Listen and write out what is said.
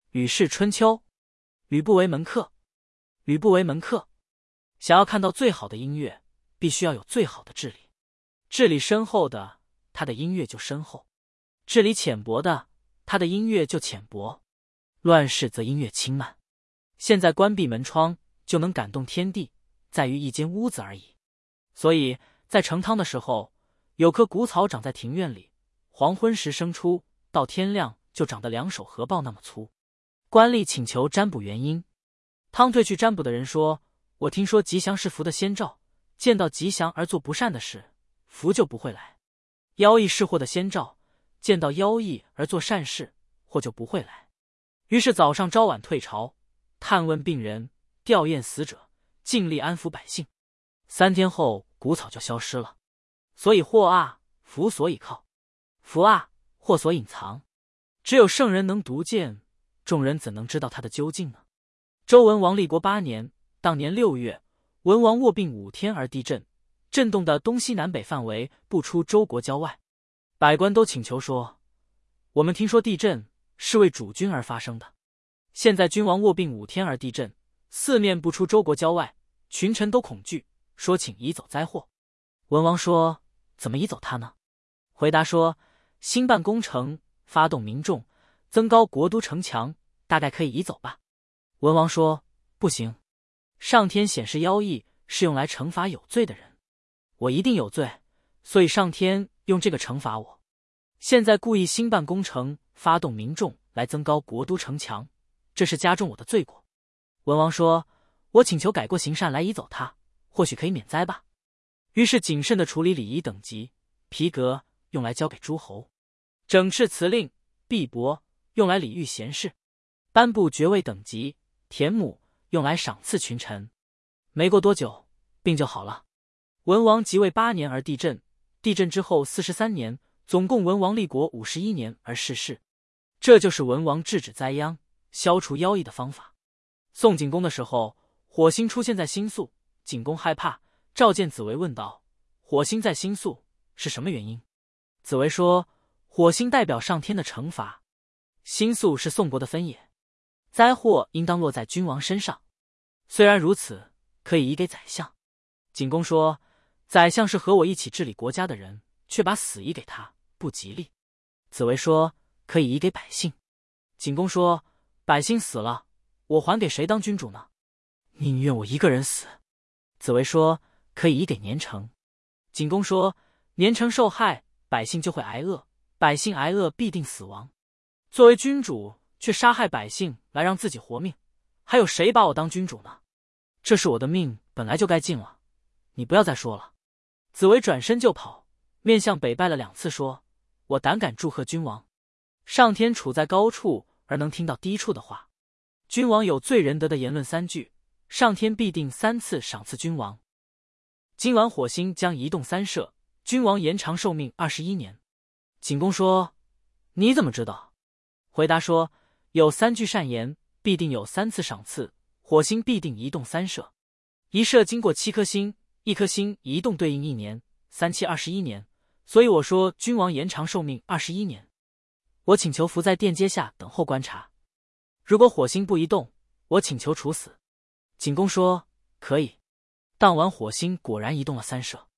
吕氏春秋，吕不韦门客，吕不韦门客。想要看到最好的音乐，必须要有最好的治理。治理深厚的，他的音乐就深厚；治理浅薄的，他的音乐就浅薄。乱世则音乐轻慢。现在关闭门窗就能感动天地，在于一间屋子而已。所以在成汤的时候，有棵谷草长在庭院里，黄昏时生出，到天亮就长得2手合抱那么粗。官吏请求占卜原因，汤退去占卜的人说：我听说吉祥是福的先兆，见到吉祥而做不善的事，福就不会来；妖异是祸的先兆，见到妖异而做善事，祸就不会来。于是早上朝晚退朝，探问病人，吊唁死者，尽力安抚百姓。3天后，谷草就消失了。所以祸啊，福所以靠；福啊，祸所隐藏。只有圣人能独见，众人怎能知道他的究竟呢？周文王立国8年，当年6月，文王卧病5天而地震，震动的东西南北范围不出周国郊外。百官都请求说：我们听说地震是为主君而发生的，现在君王卧病5天而地震，四面不出周国郊外，群臣都恐惧，说请移走灾祸。文王说：怎么移走他呢？回答说：兴办工程，发动民众，增高国都城墙，大概可以移走吧。文王说：不行，上天显示妖异是用来惩罚有罪的人，我一定有罪，所以上天用这个惩罚我。现在故意兴办工程，发动民众来增高国都城墙，这是加重我的罪过。文王说：我请求改过行善来移走他，或许可以免灾吧。于是谨慎地处理礼仪等级，皮革用来交给诸侯，整饬辞令，璧帛用来礼遇贤士，颁布爵位等级，田亩用来赏赐群臣。没过多久，病就好了。文王即位8年而地震，地震之后43年，总共文王立国51年而逝世。这就是文王制止灾殃、消除妖异的方法。宋景公的时候，火星出现在星宿，景公害怕，召见子维问道：火星在星宿是什么原因？子维说：火星代表上天的惩罚，星宿是宋国的分野，灾祸应当落在君王身上。虽然如此，可以移给宰相。景公说：宰相是和我一起治理国家的人，却把死移给他，不吉利。子维说：可以移给百姓。景公说：百姓死了，我还给谁当君主呢？宁愿我一个人死。子维说：可以移给年成。景公说：年成受害，百姓就会挨饿，百姓挨饿必定死亡。作为君主却杀害百姓来让自己活命，还有谁把我当君主呢？这是我的命本来就该尽了，你不要再说了。子维转身就跑，面向北拜了2次，说：我胆敢祝贺君王。上天处在高处而能听到低处的话，君王有罪仁德的言论3句，上天必定3次赏赐君王。今晚火星将移动3舍，君王延长寿命21年。景公说：你怎么知道？回答说：有3句善言，必定有3次赏赐，火星必定移动3舍。一舍经过7颗星，一颗星移动对应1年，3期21年，所以我说君王延长寿命21年。我请求伏在殿阶下等候观察，如果火星不移动，我请求处死。景公说：可以。当晚火星果然移动了3舍。